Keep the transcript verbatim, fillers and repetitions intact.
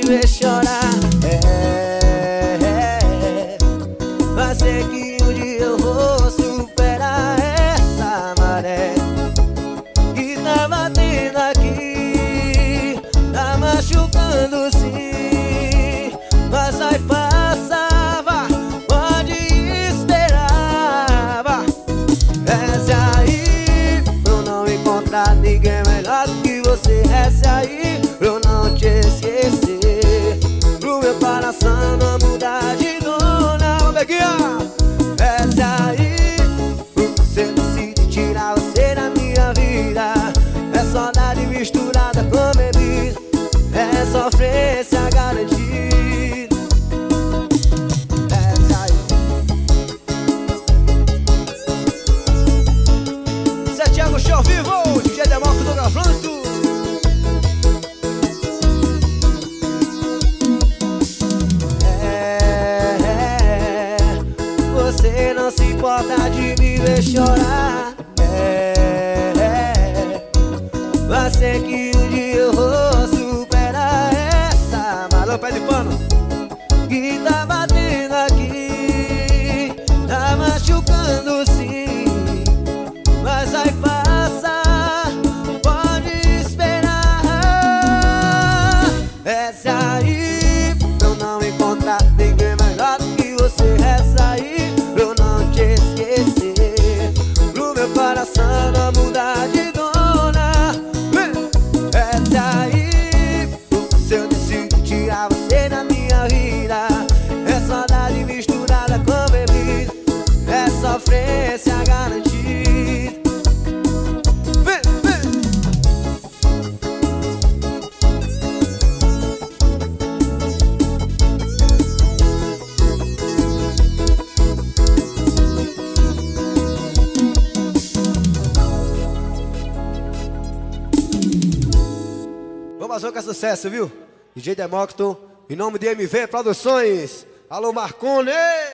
ver chorar. É, é, vai ser que um dia eu vou superar essa maré que tá batendo aqui, tá machucando sim, mas vai passar, vá, pode esperar, vá. Reze aí pra eu não encontrar ninguém melhor do que você. Reze aí pra eu não te esquecer, pro meu coração não mudar de dona. Vamos aqui, ó. Reze aí pro você decide tirar você da minha vida. É saudade misturada com bebida, é sofrência garantida. Reze aí. Zé Thiago, show vivo, D J Demócrito do Gravando. Você não se importa de me ver chorar. É, é, vai ser que um dia eu vou superar essa malô, pé de pano que tá batendo aqui, tá machucando sim, mas vai passar, pode esperar. Essa aí pra eu não encontrar ninguém melhor do que você. Essa aí pra eu não te esquecer, pro meu coração não mudar de dona. Essa aí se eu decido tirar você da minha vida. É saudade misturada com bebida, é sofrência garantida. Vem, vem. Vamos fazer com sucesso, viu? D J Demócrito, em nome de M V Produções. Alô, Marcone!